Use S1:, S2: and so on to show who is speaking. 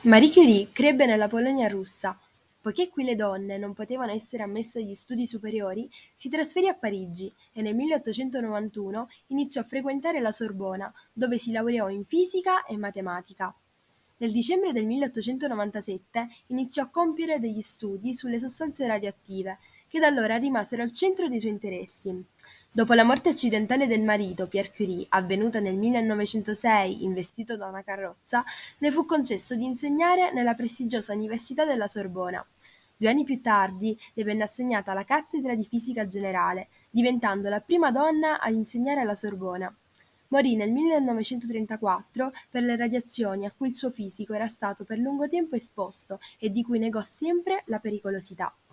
S1: Marie Curie crebbe nella Polonia russa. Poiché qui le donne non potevano essere ammesse agli studi superiori, si trasferì a Parigi e nel 1891 iniziò a frequentare la Sorbona, dove si laureò in fisica e matematica. Nel dicembre del 1897 iniziò a compiere degli studi sulle sostanze radioattive, che da allora rimasero al centro dei suoi interessi. Dopo la morte accidentale del marito, Pierre Curie, avvenuta nel 1906 investito da una carrozza, le fu concesso di insegnare nella prestigiosa Università della Sorbona. 2 anni più tardi le venne assegnata la cattedra di fisica generale, diventando la prima donna a insegnare alla Sorbona. Morì nel 1934 per le radiazioni a cui il suo fisico era stato per lungo tempo esposto e di cui negò sempre la pericolosità.